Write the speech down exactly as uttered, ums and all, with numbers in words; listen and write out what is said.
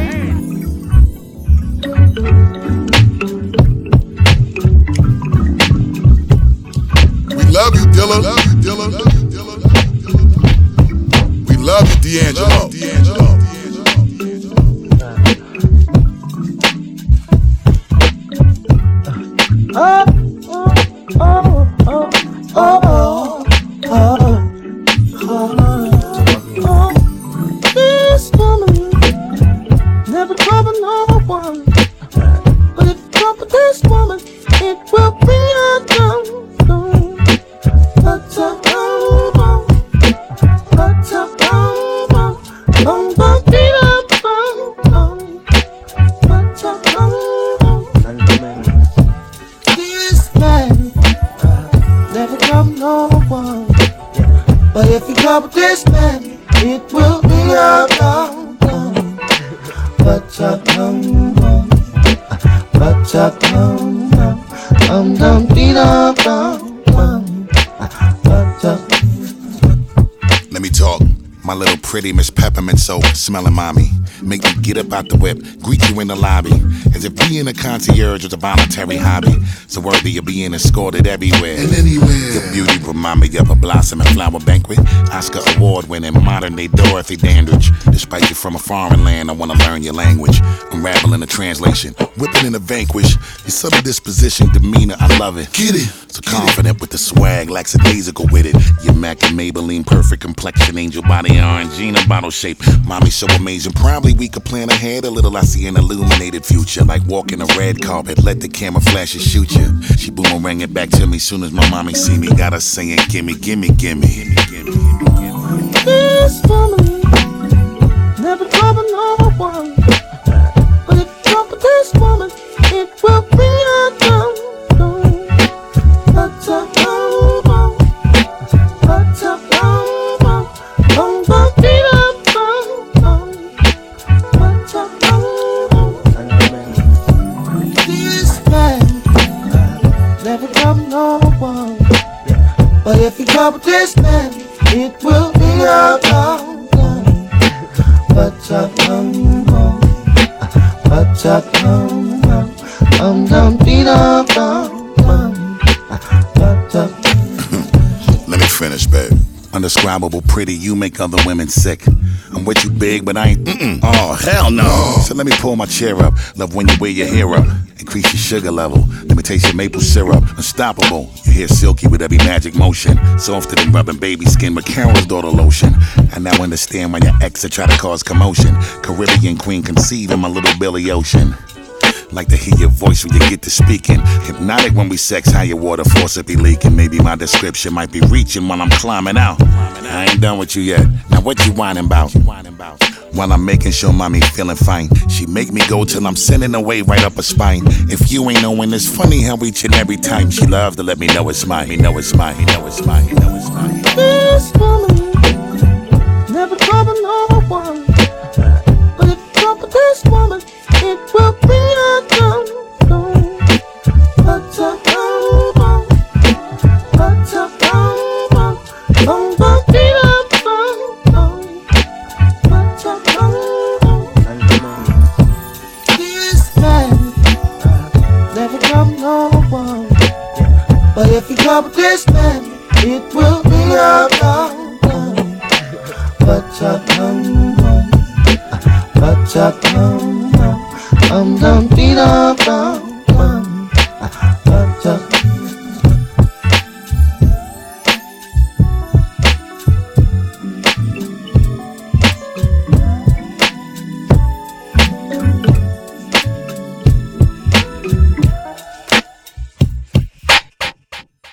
We love you, Dilla. Love you, Dilla. Love you, Dilla. We love you, D'Angelo. D'Angelo. Oh, oh, oh, oh, oh, oh, oh, oh. This woman never trouble no one, but if you trouble this woman, it will be a down. But a down, but a down, don't but be a down, but a down. This man never trouble no one, but if you trouble this man, it will be a down. But a down, but a down, I'm down, be a down. Let me talk. My little pretty Miss Peppermint soap, smelling mommy. Make me get up out the whip, greet you in the lobby. As if being a concierge was a voluntary hobby. So worthy of being escorted everywhere. And anywhere. Your beauty remind me of a blossoming flower banquet. Oscar award winning modern day Dorothy Dandridge. Despite you from a foreign land, I wanna learn your language. Unraveling the translation, whipping in a vanquish. Your subtle disposition, demeanor, I love it. Get it. So confident with the swag, lackadaisical with it. Your Mac and Maybelline, perfect complexion, angel body, orange, Gina bottle shape. Mommy so amazing, probably we could plan ahead a little. I see an illuminated future, like walking a red carpet. Let the camera flash and shoot you. She boomerang it back to me soon as my mommy see me. Got her saying, gimme, gimme, gimme, gimme, gimme, gimme. This woman never trouble no one, but if you trouble this woman, it will be a down. But a down, but a down, don't but be a down. But a down. This man never trouble no one, but if you trouble this man, it will be a down. But a down, but a down, I'm down, be a down. Let me finish, babe. Undescribable pretty, you make other women sick. I'm with you big, but I ain't mm-mm. Oh, hell no. So let me pull my chair up. Love when you wear your hair up. Increase your sugar level. Let me taste your maple syrup. Unstoppable. Your hair silky with every magic motion. Softer than rubbing baby skin with Carol's daughter lotion. I now understand why your ex try to cause commotion. Caribbean queen conceiving my little Billy Ocean. Like to hear your voice when you get to speaking. Hypnotic when we sex, how your water faucet be leaking. Maybe my description might be reaching while I'm climbing out. I ain't done with you yet. Now what you whining about? While I'm making sure mommy feeling fine. She make me go till I'm sending away right up her spine. If you ain't knowing, it's funny how each and every time she loves to let me know it's mine. Me know it's mine. Me know it's mine. Me know it's mine. This woman never trouble no one, but if you trouble this woman, it will be a down. But a down, but a down, don't but be a down. But a down. This man never trouble no one, but if you trouble this man, it will be a down. But a down, but a down, I'm down, beat up, down, down, down.